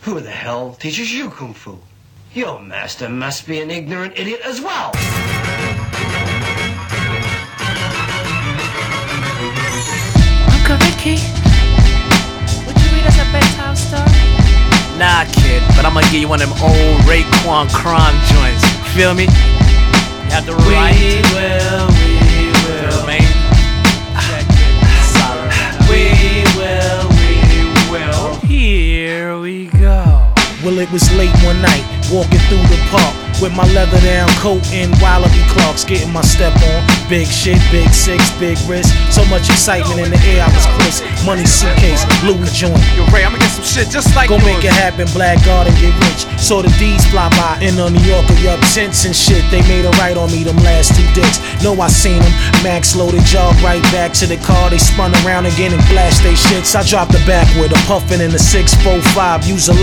Who the hell teaches you Kung Fu? Your master must be an ignorant idiot as well. Uncle Ricky, would you read us a bedtime story? Nah, kid, but I'm gonna give you one of them old Raekwon crime joints. Feel me? You have the right. We will. Feel me? Solid. We will. Here we go. Well, it was late one night, walking through the park with my leather down coat and Wallaby Clarks, getting my step on. Big shit, big six, big wrist. So much excitement in the air, I was crisp. Money suitcase, Louis joint. Yo, Ray, I'ma get some shit just like Go yours. make it happen, Blackguard and get rich. Saw the D's fly by in New York, yup, tents and shit. They made a right on me, them last 2 dicks. Know I seen them. Max loaded, jog right back to the car. They spun around again and flashed they shits. I dropped the back with a puffin' in the 645. Use a